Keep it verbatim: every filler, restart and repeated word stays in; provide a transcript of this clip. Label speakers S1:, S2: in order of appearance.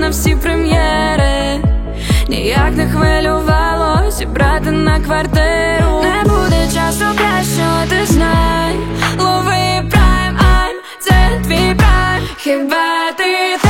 S1: на всі прем'єри. Ніяк не хвилювало зібрати на квартиру. Не буде часу кращого, ти знай. Лови прайм, айм, це твій прайм. Хіба ти